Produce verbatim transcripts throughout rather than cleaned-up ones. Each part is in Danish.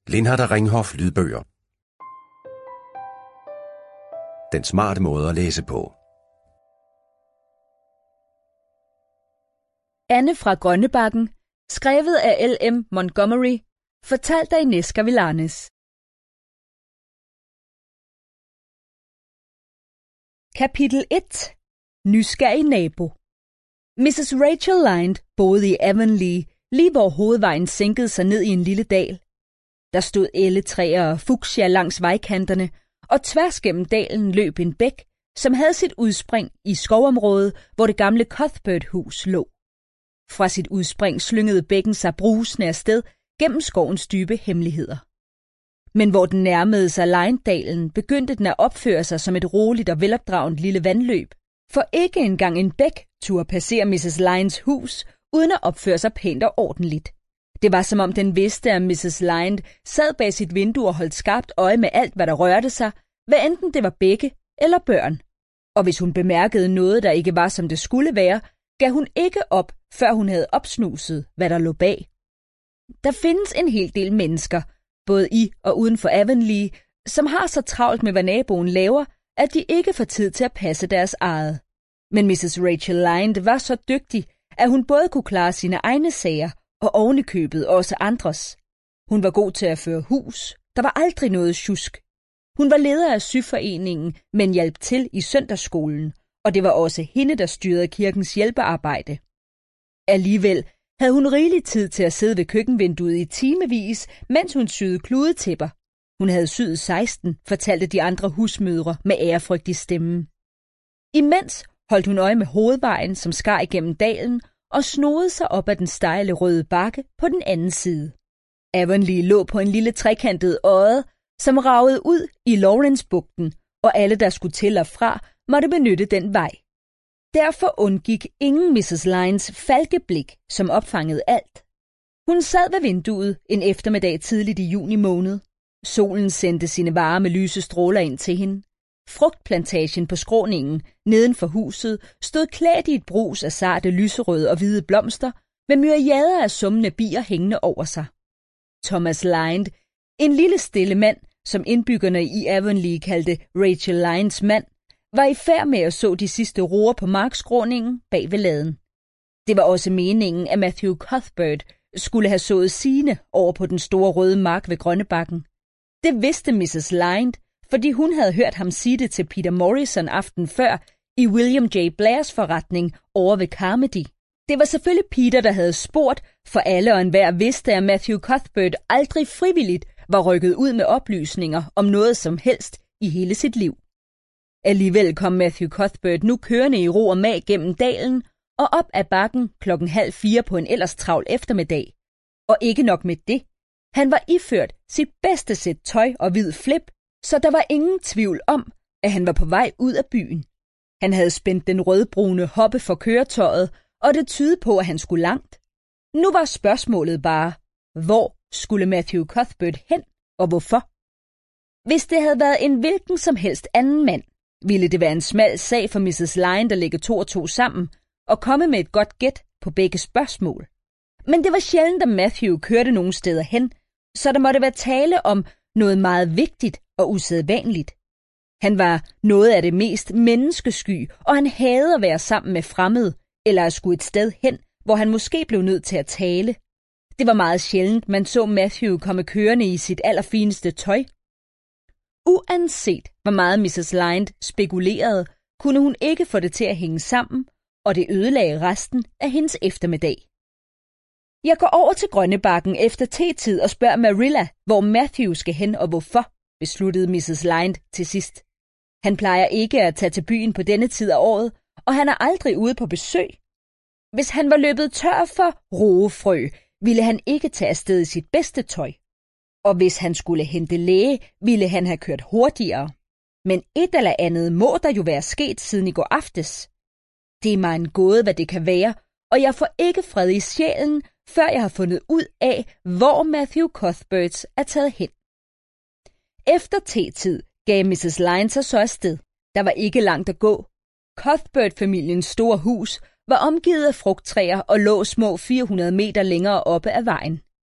Lindhardt og Ringhof lydbøger. Den smarte måde at læse på. Anne fra Grønnebakken, skrevet af L M Montgomery, fortalt af Inês Gavilanes. Kapitel et. Nysgerrig nabo. missus Rachel Lynde boede i Avonlea, lige hvor hovedvejen sænkede sig ned i en lille dal. Der stod elletræer og fuchsia langs vejkanterne, og tværs gennem dalen løb en bæk, som havde sit udspring i skovområdet, hvor det gamle Cuthbert-hus lå. Fra sit udspring slyngede bækken sig brusende afsted gennem skovens dybe hemmeligheder. Men hvor den nærmede sig Lynedalen, begyndte den at opføre sig som et roligt og velopdragent lille vandløb, for ikke engang en bæk turde passere missus Lyndes hus, uden at opføre sig pænt og ordentligt. Det var som om den vidste, at missus Lynde sad bag sit vindue og holdt skarpt øje med alt, hvad der rørte sig, hvad enten det var bække eller børn. Og hvis hun bemærkede noget, der ikke var, som det skulle være, gav hun ikke op, før hun havde opsnuset, hvad der lå bag. Der findes en hel del mennesker, både i og uden for Avonlea, som har så travlt med, hvad naboen laver, at de ikke får tid til at passe deres eget. Men missus Rachel Lynde var så dygtig, at hun både kunne klare sine egne sager og ovenikøbet også andres. Hun var god til at føre hus. Der var aldrig noget sjusk. Hun var leder af syforeningen, men hjalp til i søndagsskolen, og det var også hende, der styrede kirkens hjælpearbejde. Alligevel havde hun rigelig tid til at sidde ved køkkenvinduet i timevis, mens hun syede kludetæpper. Hun havde syet seksten, fortalte de andre husmødre med ærefrygt i stemmen. Imens holdt hun øje med hovedvejen, som skar igennem dalen, og snodede sig op ad den stejle røde bakke på den anden side. Avonlea lå på en lille trekantet odde, som ragede ud i Lawrence-bugten, og alle, der skulle til og fra, måtte benytte den vej. Derfor undgik ingen missus Lyndes falkeblik, som opfangede alt. Hun sad ved vinduet en eftermiddag tidligt i juni måned. Solen sendte sine varme lyse stråler ind til hende. Frugtplantagen på skråningen neden for huset stod klædt i et brus af sarte lyserøde og hvide blomster, med myriader af summende bier hængende over sig. Thomas Lynde, en lille stille mand, som indbyggerne i Avonlea kaldte Rachel Lyndes mand, var i færd med at så de sidste roer på markskråningen bag ved laden. Det var også meningen, at Matthew Cuthbert skulle have sået sine over på den store røde mark ved Grønnebakken. Det vidste missus Lynde, fordi hun havde hørt ham sige det til Peter Morrison aften før i William J. Blairs forretning over ved Carmody. Det var selvfølgelig Peter, der havde spurgt, for alle og enhver vidste, at Matthew Cuthbert aldrig frivilligt var rykket ud med oplysninger om noget som helst i hele sit liv. Alligevel kom Matthew Cuthbert nu kørende i ro og mag gennem dalen og op ad bakken klokken halv fire på en ellers travl eftermiddag. Og ikke nok med det. Han var iført sit bedste sæt tøj og hvid flip, så der var ingen tvivl om, at han var på vej ud af byen. Han havde spændt den rødbrune hoppe for køretøjet, og det tydede på, at han skulle langt. Nu var spørgsmålet bare, hvor skulle Matthew Cuthbert hen, og hvorfor? Hvis det havde været en hvilken som helst anden mand, ville det være en smal sag for missus Lynde at lægge to og to sammen og komme med et godt gæt på begge spørgsmål. Men det var sjældent, at Matthew kørte nogen steder hen, så der måtte være tale om noget meget vigtigt og usædvanligt. Han var noget af det mest menneskesky, og han hadede at være sammen med fremmede, eller at skulle et sted hen, hvor han måske blev nødt til at tale. Det var meget sjældent, man så Matthew komme kørende i sit allerfineste tøj. Uanset hvor meget missus Lynde spekulerede, kunne hun ikke få det til at hænge sammen, og det ødelagde resten af hendes eftermiddag. Jeg går over til Grønnebakken efter te-tid og spørger Marilla, hvor Matthew skal hen og hvorfor, besluttede missus Lynde til sidst. Han plejer ikke at tage til byen på denne tid af året, og han er aldrig ude på besøg. Hvis han var løbet tør for roefrø, ville han ikke tage afsted i sit bedste tøj. Og hvis han skulle hente læge, ville han have kørt hurtigere. Men et eller andet må der jo være sket siden i går aftes. Det er mig en gåde, hvad det kan være, og jeg får ikke fred i sjælen, før jeg har fundet ud af, hvor Matthew Cuthbert er taget hen. Efter te-tid gav missus Lynde sig så afsted. Der var ikke langt at gå. Cuthbert-familiens store hus var omgivet af frugttræer og lå små fire hundrede meter længere oppe ad vejen.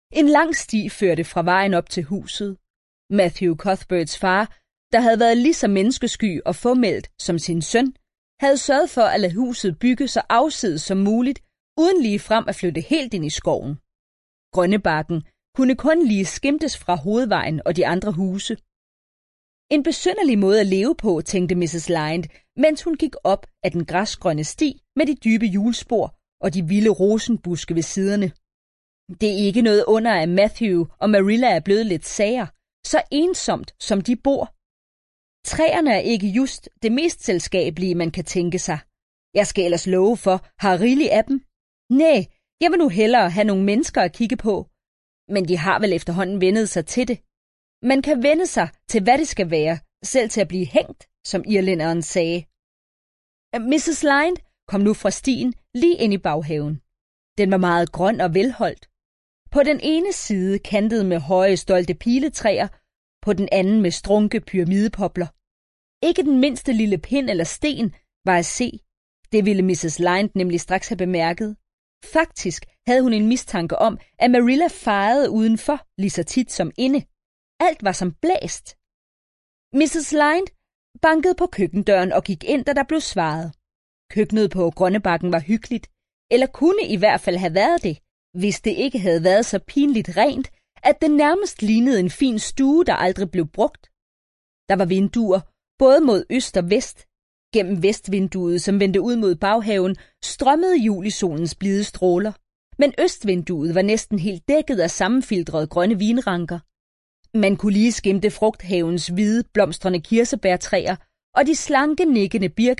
En lang sti førte fra vejen op til huset. Matthew Cuthberts far, der havde været lige så menneskesky og formelt som sin søn, havde sørget for at lade huset bygge så afsides som muligt, uden lige frem at flytte helt ind i skoven. Grønnebakken kunne kun lige skimtes fra hovedvejen og de andre huse. En besynderlig måde at leve på, tænkte missus Lynde, mens hun gik op ad den græsgrønne sti med de dybe hjulspor og de vilde rosenbuske ved siderne. Det er ikke noget under, at Matthew og Marilla er blevet lidt sager, så ensomt som de bor. Træerne er ikke just det mest selskabelige, man kan tænke sig. Jeg skal ellers love for, har rigeligt af dem. Næh, jeg vil nu hellere have nogle mennesker at kigge på. Men de har vel efterhånden vendet sig til det. Man kan vende sig til, hvad det skal være, selv til at blive hængt, som irlænderen sagde. missus Lynde kom nu fra stien lige ind i baghaven. Den var meget grøn og velholdt. På den ene side kantet med høje, stolte piletræer, på den anden med strunke pyramidepopler. Ikke den mindste lille pind eller sten var at se. Det ville missus Lynde nemlig straks have bemærket. Faktisk havde hun en mistanke om, at Marilla fejede udenfor lige så tit som inde. Alt var som blæst. missus Lynde bankede på køkkendøren og gik ind, da der blev svaret. Køkkenet på Grønnebakken var hyggeligt, eller kunne i hvert fald have været det, hvis det ikke havde været så pinligt rent, at det nærmest lignede en fin stue, der aldrig blev brugt. Der var vinduer, både mod øst og vest. Gennem vestvinduet, som vendte ud mod baghaven, strømmede julisolens blide stråler, men østvinduet var næsten helt dækket af sammenfiltrede grønne vinranker. Man kunne lige skimte frugthavens hvide, blomstrende kirsebærtræer og de slanke, nikkende birke